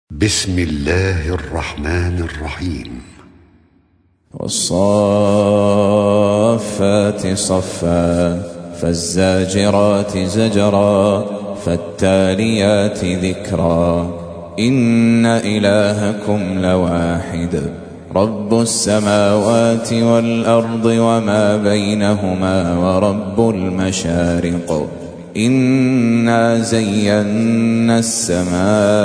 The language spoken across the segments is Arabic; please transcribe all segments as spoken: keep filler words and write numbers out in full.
بسم الله الرحمن الرحيم. والصافات صفا فالزاجرات زجرا فالتاليات ذكرا إن إلهكم لواحد رب السماوات والأرض وما بينهما ورب المشارق إنا زينا السماء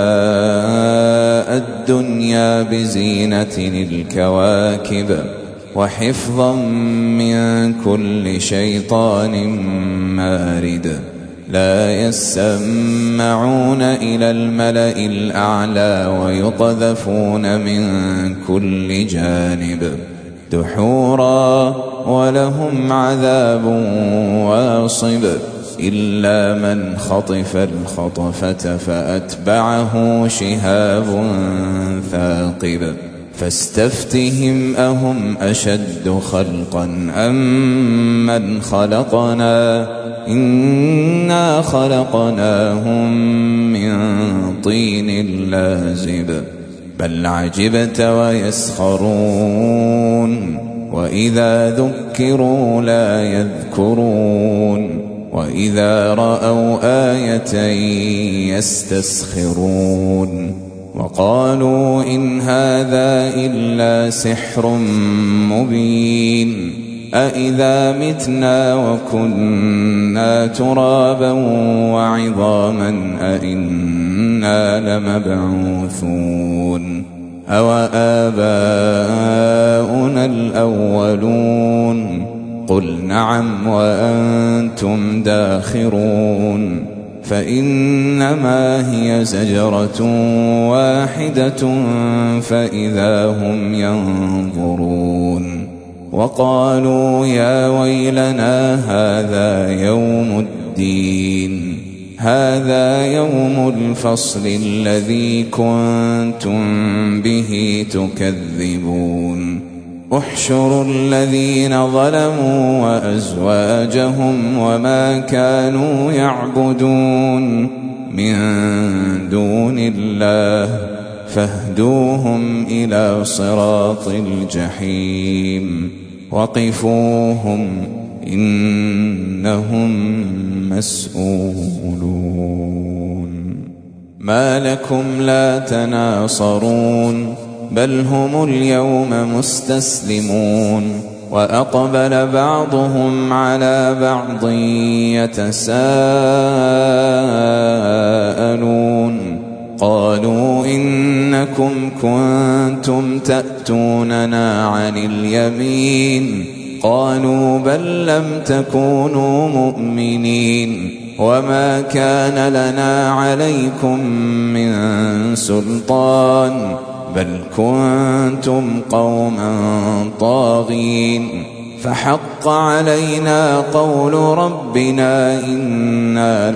الدنيا بزينة الكواكب وحفظا من كل شيطان مارد لا يسمعون إلى الملأ الأعلى ويقذفون من كل جانب دحورا ولهم عذاب واصب إلا من خطف الخطفة فأتبعه شهاب ثاقب فاستفتهم أهم أشد خلقا أم من خلقنا إنا خلقناهم من طين لازب بل عجبت ويسخرون وإذا ذكروا لا يذكرون وإذا رأوا آية يستسخرون وقالوا إن هذا إلا سحر مبين أإذا متنا وكنا ترابا وعظاما أإنا لمبعوثون أوآباؤنا الأولون قل نعم وأنتم داخرون فإنما هي زجرة واحدة فإذا هم ينظرون وقالوا يا ويلنا هذا يوم الدين هذا يوم الفصل الذي كنتم به تكذبون احشروا الذين ظلموا وأزواجهم وما كانوا يعبدون من دون الله فاهدوهم إلى صراط الجحيم وقفوهم إنهم مسؤولون ما لكم لا تناصرون بل هم اليوم مستسلمون وأقبل بعضهم على بعض يتساءلون قالوا إنكم كنتم تأتوننا عن اليمين قالوا بل لم تكونوا مؤمنين وما كان لنا عليكم من سلطان بل كنتم قوما طاغين فحق علينا قول ربنا إنا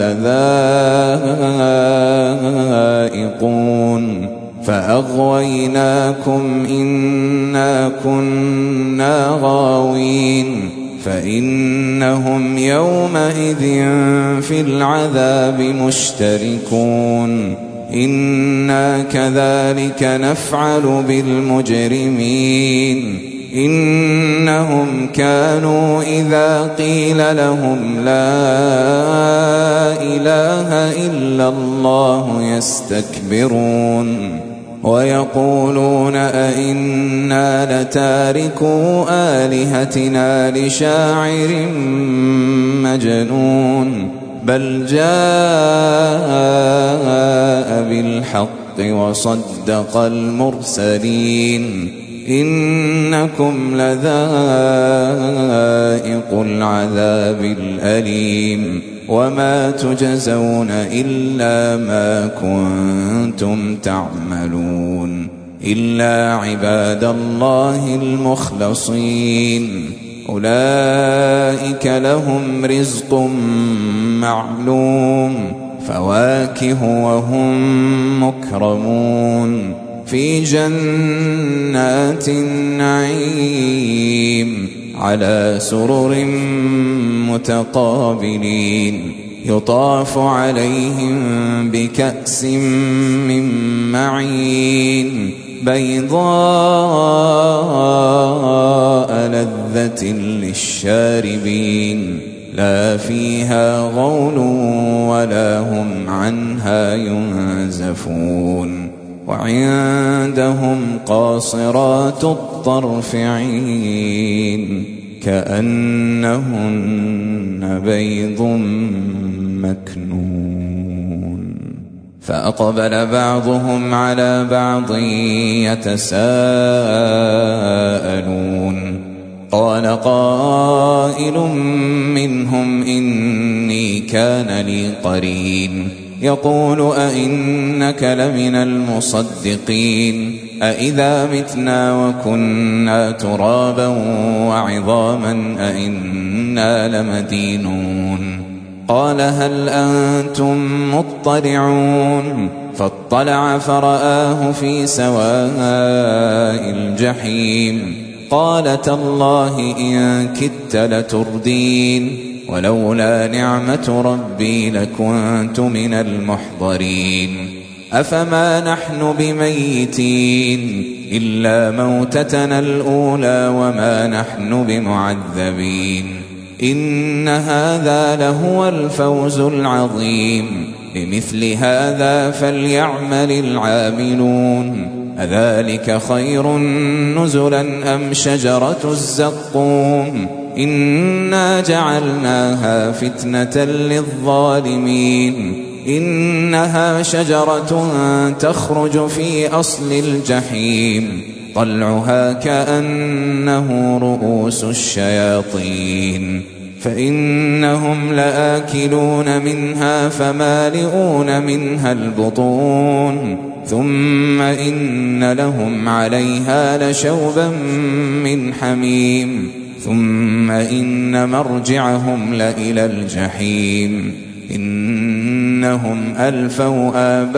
لذائقون فأغويناكم إنا كنا غاوين فإنهم يومئذ في العذاب مشتركون إنا كذلك نفعل بالمجرمين إنهم كانوا إذا قيل لهم لا إله إلا الله يستكبرون ويقولون أئنا لتاركو آلهتنا لشاعر مجنون بل جاء بالحق وصدق المرسلين إنكم لذائق العذاب الأليم وما تجزون إلا ما كنتم تعملون إلا عباد الله المخلصين أولئك لهم رزق معلوم فواكه وهم مكرمون في جنات النعيم على سرر متقابلين يطاف عليهم بكأس من معين بيضاء لذة للشاربين لا فيها غول ولا هم عنها ينزفون وعندهم قاصرات الطرف عين كأنهن بيض مكنون فأقبل بعضهم على بعض يتساءلون قال قائل منهم إني كان لي قرين يقول أئنك لمن المصدقين أئذا متنا وكنا ترابا وعظاما أئنا لمدينون قال هل أنتم مطلعون فاطلع فرآه في سواء الجحيم قال تالله إن كدت لتردين ولولا نعمة ربي لكنت من المحضرين أفما نحن بميتين إلا موتتنا الأولى وما نحن بمعذبين إن هذا لهو الفوز العظيم بمثل هذا فليعمل العاملون أذلك خير نزلا أم شجرة الزقوم إنا جعلناها فتنة للظالمين إنها شجرة تخرج في أصل الجحيم طلعها كأنه رؤوس الشياطين فإنهم لآكلون منها فمالئون منها البطون ثم إن لهم عليها لشوبا من حميم ثم إن مرجعهم لإلى الجحيم إنهم ألفوا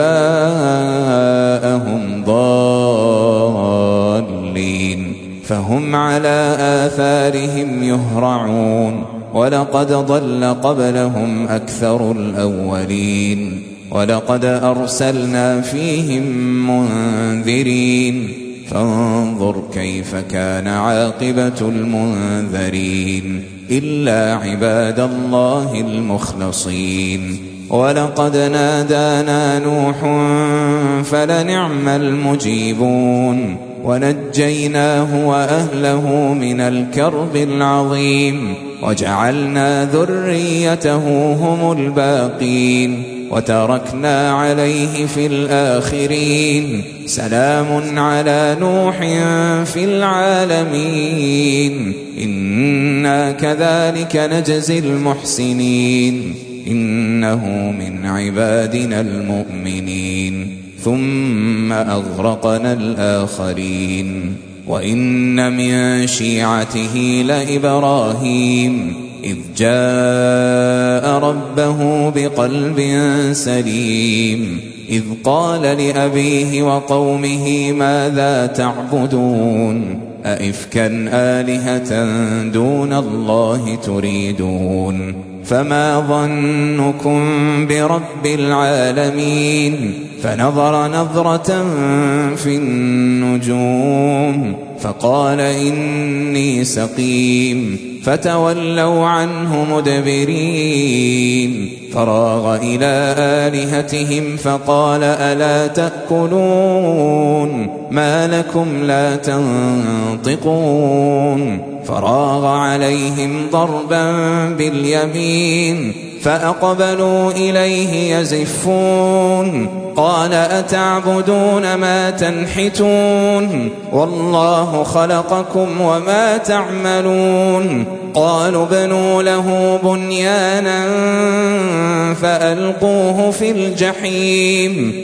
آباءهم ضالين فهم على آثارهم يهرعون ولقد ضل قبلهم أكثر الأولين ولقد أرسلنا فيهم منذرين فانظر كيف كان عاقبة المنذرين إلا عباد الله المخلصين ولقد نادانا نوح فلنعم المجيبون ونجيناه وأهله من الكرب العظيم وجعلنا ذريته هم الباقين وتركنا عليه في الآخرين سلام على نوح في العالمين إنا كذلك نجزي المحسنين إنه من عبادنا المؤمنين ثم أغرقنا الآخرين وإن من شيعته لإبراهيم إذ جاء ربه بقلب سليم إذ قال لأبيه وقومه ماذا تعبدون أئفكا آلهة دون الله تريدون فما ظنكم برب العالمين فنظر نظرة في النجوم فقال إني سقيم فتولوا عنه مدبرين فراغ إلى آلهتهم فقال ألا تأكلون ما لكم لا تنطقون فراغ عليهم ضربا باليمين فأقبلوا إليه يزفون قال أتعبدون ما تنحتون والله خلقكم وما تعملون قالوا بنوا له بنيانا فألقوه في الجحيم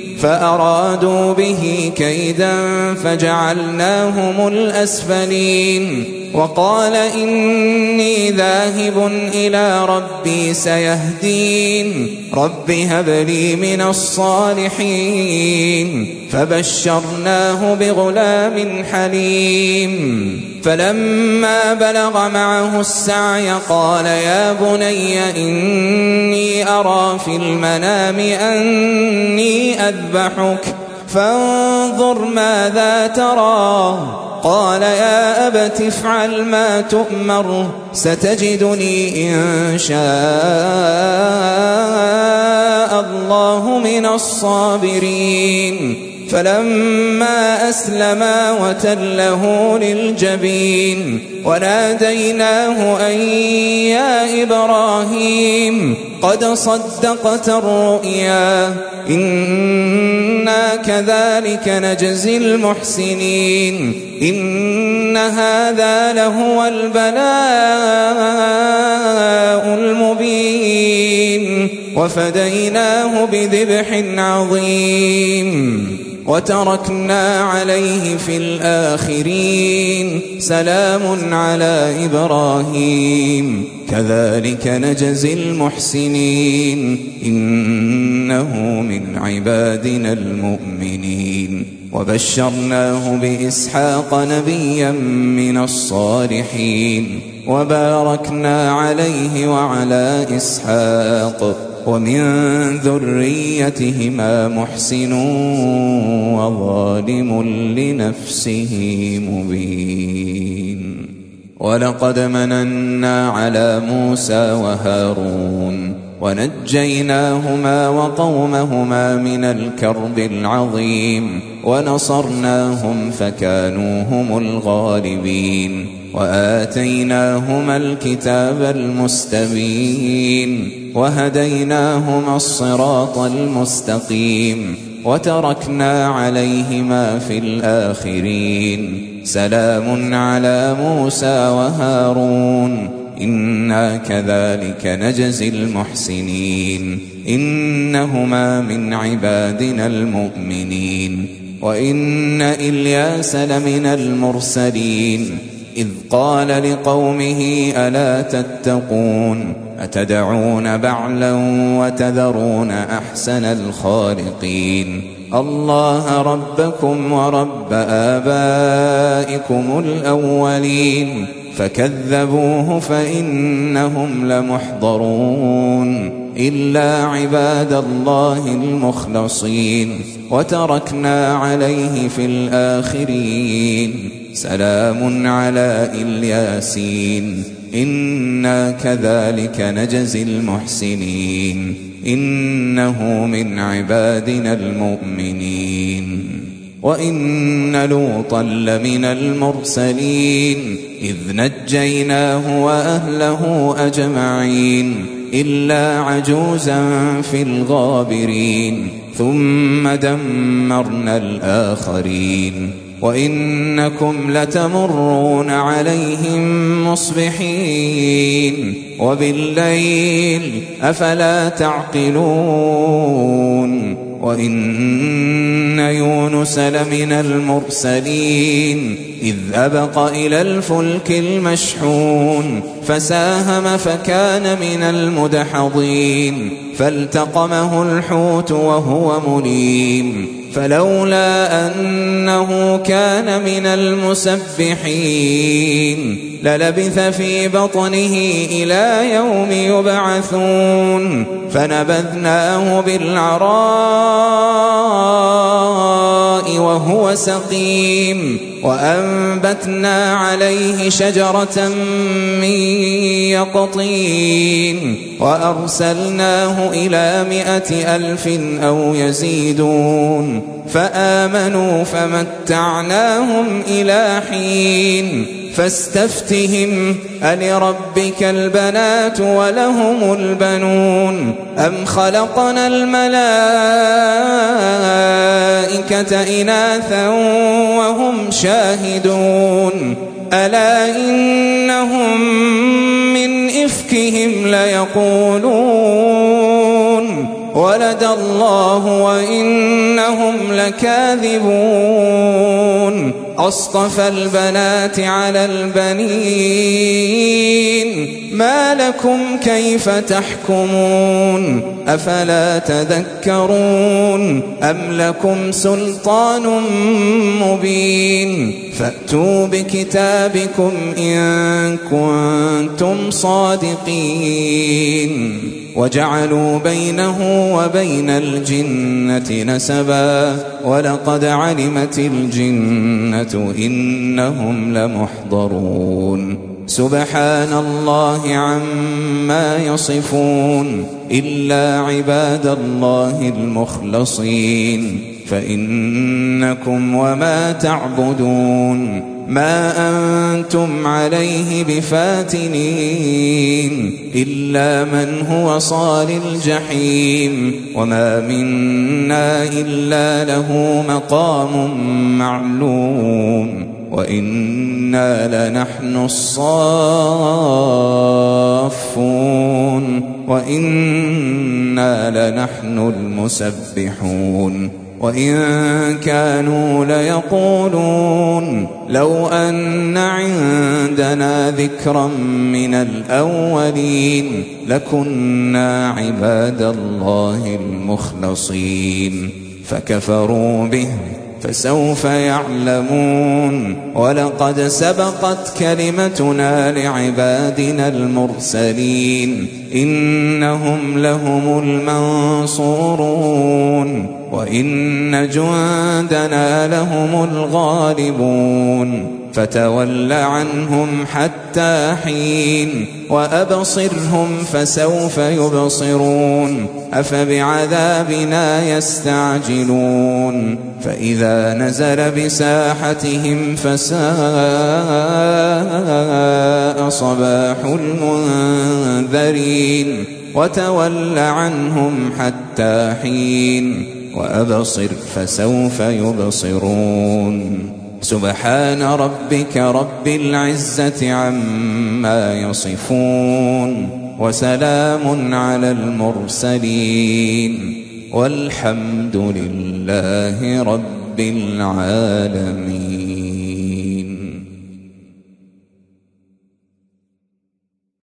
فأرادوا به كيدا فجعلناهم الأسفلين وقال إني ذاهب إلى ربي سيهدين رب هب لي من الصالحين فبشرناه بغلام حليم فلما بلغ معه السعي قال يا بني إني أرى في المنام أني أذبحك فانظر ماذا ترى قال يا أبت افعل ما تؤمر ستجدني إن شاء الله من الصابرين فلما أسلما وتله للجبين وناديناه أن يا إبراهيم قد صدقت الرؤيا إنا كذلك نجزي المحسنين إن هذا لهو البلاء المبين وفديناه بذبح عظيم وتركنا عليه في الآخرين سلام على إبراهيم كذلك نجزي المحسنين إنه من عبادنا المؤمنين وبشرناه بإسحاق نبيا من الصالحين وباركنا عليه وعلى إسحاق ومن ذريتهما محسن وظالم لنفسه مبين ولقد مننا على موسى وهارون ونجيناهما وقومهما من الكرب العظيم ونصرناهم فكانوا هم الغالبين وآتيناهما الكتاب المستبين وهديناهما الصراط المستقيم وتركنا عليهما في الآخرين سلام على موسى وهارون إنا كذلك نجزي المحسنين إنهما من عبادنا المؤمنين وإن إلياس لمن المرسلين إذ قال لقومه ألا تتقون أتدعون بعلا وتذرون أحسن الخالقين الله ربكم ورب آبائكم الأولين فكذبوه فإنهم لمحضرون إلا عباد الله المخلصين وتركنا عليه في الآخرين سلام على الياسين إنا كذلك نجزي المحسنين إنه من عبادنا المؤمنين وإن لوطا لمن المرسلين إذ نجيناه وأهله أجمعين إلا عجوزا في الغابرين ثم دمرنا الآخرين وإنكم لتمرون عليهم مصبحين وبالليل أفلا تعقلون وإن يونس لمن المرسلين إذ أبق إلى الفلك المشحون فساهم فكان من المدحضين فالتقمه الحوت وهو مليم فلولا أنه كان من المسبحين للبث في بطنه إلى يوم يبعثون فنبذناه بالعراء وهو سقيم وأنبتنا عليه شجرة من يقطين وأرسلناه إلى مائة ألف أو يزيدون فآمنوا فمتعناهم إلى حين فاستفتهم ألربك البنات ولهم البنون أم خلقنا الملائكة إناثا وهم شاهدون ألا إنهم من إفكهم ليقولون ولد الله وإنهم لكاذبون أصطفى البنات على البنين ما لكم كيف تحكمون أفلا تذكرون أم لكم سلطان مبين فأتوا بكتابكم إن كنتم صادقين وجعلوا بينه وبين الجنة نسبا ولقد علمت الجنة إنهم لمحضرون سبحان الله عما يصفون إلا عباد الله المخلصين فإنكم وما تعبدون ما أنتم عليه بفاتنين إلا من هو صال الجحيم وما منا إلا له مقام معلوم وإنا لنحن الصافون وإنا لنحن المسبحون وإن كانوا ليقولون لو أن عندنا ذكرا من الأولين لكنا عباد الله المخلصين فكفروا به فسوف يعلمون ولقد سبقت كلمتنا لعبادنا المرسلين إنهم لهم المنصورون وإن جندنا لهم الغالبون فتول عنهم حتى حين وأبصرهم فسوف يبصرون أفبعذابنا يستعجلون فإذا نزل بساحتهم فساء صباح المنذرين وتول عنهم حتى حين وأبصر فسوف يبصرون سبحان ربك رب العزة عما يصفون وسلام على المرسلين والحمد لله رب العالمين.